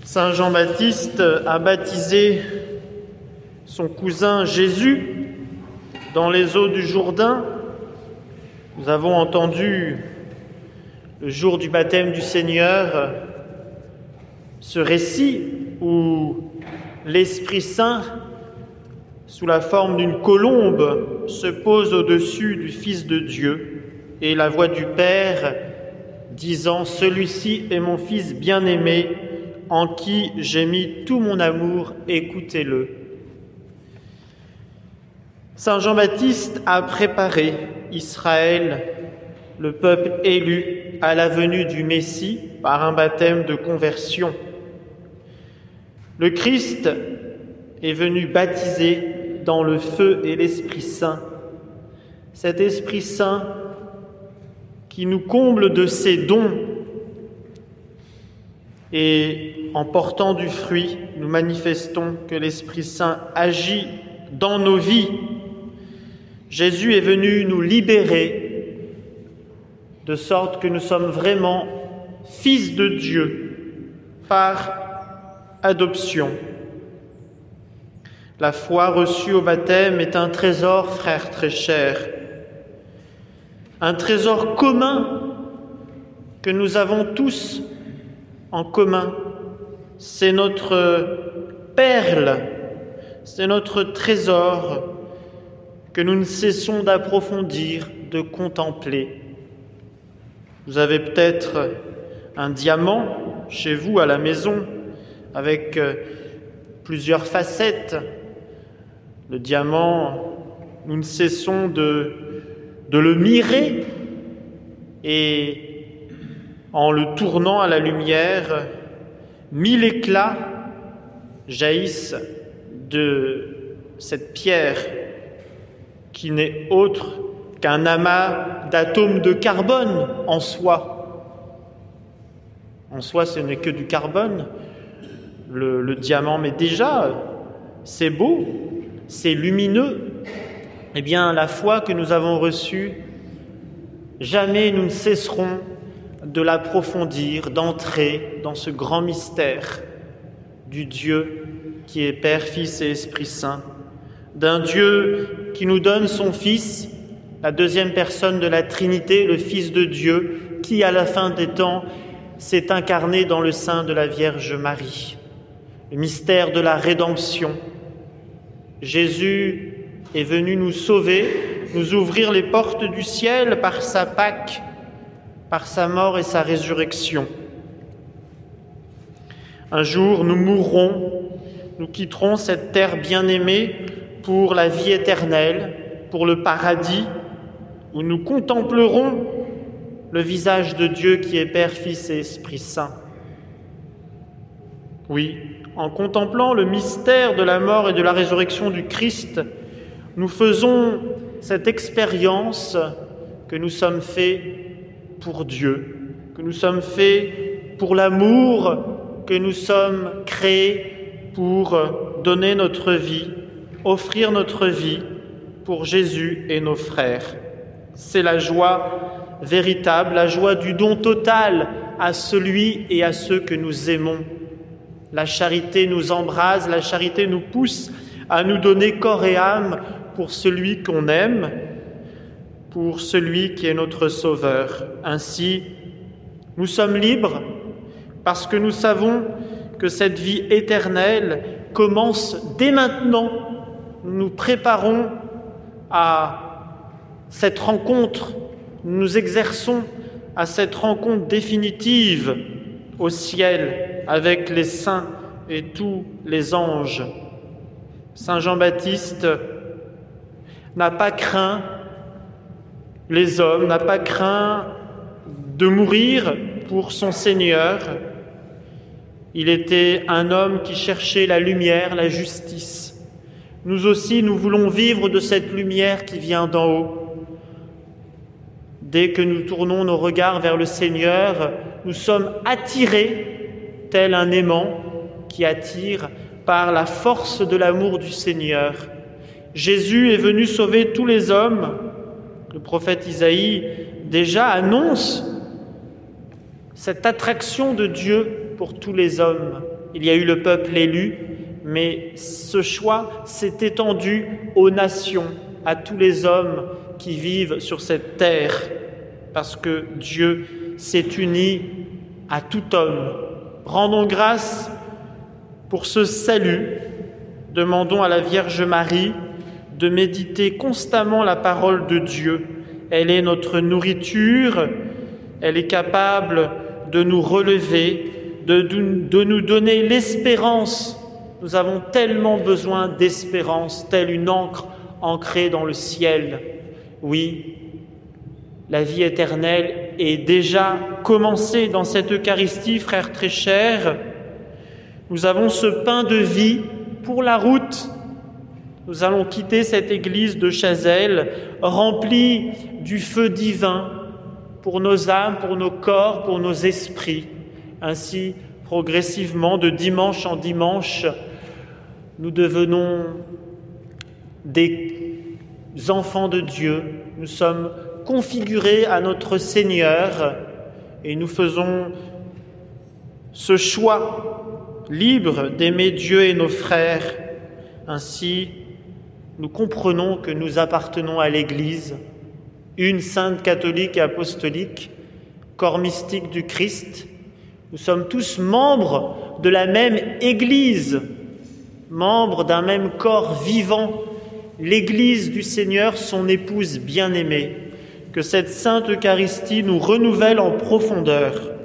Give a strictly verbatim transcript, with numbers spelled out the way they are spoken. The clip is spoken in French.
Saint Jean-Baptiste a baptisé son cousin Jésus dans les eaux du Jourdain. Nous avons entendu le jour du baptême du Seigneur ce récit où l'Esprit Saint, sous la forme d'une colombe, se pose au-dessus du Fils de Dieu et la voix du Père disant « Celui-ci est mon Fils bien-aimé, en qui j'ai mis tout mon amour, écoutez-le ». Saint Jean-Baptiste a préparé Israël, le peuple élu, à la venue du Messie par un baptême de conversion. Le Christ est venu baptiser dans le feu et l'Esprit Saint. Cet Esprit Saint qui nous comble de ses dons et en portant du fruit, nous manifestons que l'Esprit Saint agit dans nos vies. Jésus est venu nous libérer de sorte que nous sommes vraiment fils de Dieu par adoption. La foi reçue au baptême est un trésor, frères très chers, un trésor commun que nous avons tous en commun. C'est notre perle, c'est notre trésor que nous ne cessons d'approfondir, de contempler. Vous avez peut-être un diamant chez vous à la maison avec plusieurs facettes. Le diamant, nous ne cessons de, de le mirer et en le tournant à la lumière, mille éclats jaillissent de cette pierre qui n'est autre qu'un amas d'atomes de carbone en soi. En soi, ce n'est que du carbone, le, le diamant, mais déjà, c'est beau, c'est lumineux. Eh bien, la foi que nous avons reçue, jamais nous ne cesserons de l'approfondir, d'entrer dans ce grand mystère du Dieu qui est Père, Fils et Esprit Saint, d'un Dieu qui nous donne son Fils, la deuxième personne de la Trinité, le Fils de Dieu, qui à la fin des temps s'est incarné dans le sein de la Vierge Marie. Le mystère de la rédemption. Jésus est venu nous sauver, nous ouvrir les portes du ciel par sa Pâque, par sa mort et sa résurrection. Un jour, nous mourrons, nous quitterons cette terre bien-aimée pour la vie éternelle, pour le paradis, où nous contemplerons le visage de Dieu qui est Père, Fils et Esprit Saint. Oui, en contemplant le mystère de la mort et de la résurrection du Christ, nous faisons cette expérience que nous sommes faits pour Dieu, que nous sommes faits pour l'amour, que nous sommes créés pour donner notre vie, offrir notre vie pour Jésus et nos frères. C'est la joie véritable, la joie du don total à celui et à ceux que nous aimons. La charité nous embrase, la charité nous pousse à nous donner corps et âme pour celui qu'on aime, pour celui qui est notre Sauveur. Ainsi, nous sommes libres parce que nous savons que cette vie éternelle commence dès maintenant. Nous nous préparons à cette rencontre, nous nous exerçons à cette rencontre définitive au ciel avec les saints et tous les anges. Saint Jean-Baptiste n'a pas craint les hommes, n'a pas craint de mourir pour son Seigneur. Il était un homme qui cherchait la lumière, la justice. Nous aussi, nous voulons vivre de cette lumière qui vient d'en haut. Dès que nous tournons nos regards vers le Seigneur, nous sommes attirés, tel un aimant qui attire par la force de l'amour du Seigneur. Jésus est venu sauver tous les hommes. Le prophète Isaïe déjà annonce cette attraction de Dieu pour tous les hommes. il y a eu le peuple élu, mais ce choix s'est étendu aux nations, à tous les hommes qui vivent sur cette terre, parce que Dieu s'est uni à tout homme. Rendons grâce pour ce salut. Demandons à la Vierge Marie de méditer constamment la parole de Dieu. Elle est notre nourriture, elle est capable de nous relever, de, de nous donner l'espérance. Nous avons tellement besoin d'espérance, telle une encre ancrée dans le ciel. Oui, la vie éternelle est déjà commencée dans cette Eucharistie, frères très chers. Nous avons ce pain de vie pour la route. Nous allons quitter cette église de Chazelles remplie du feu divin pour nos âmes, pour nos corps, pour nos esprits. Ainsi, progressivement, de dimanche en dimanche, nous devenons des enfants de Dieu. Nous sommes configurés à notre Seigneur et nous faisons ce choix libre d'aimer Dieu et nos frères. Ainsi, nous comprenons que nous appartenons à l'Église, une sainte catholique et apostolique, corps mystique du Christ. Nous sommes tous membres de la même Église, membres d'un même corps vivant, l'Église du Seigneur, son épouse bien-aimée. Que cette sainte Eucharistie nous renouvelle en profondeur.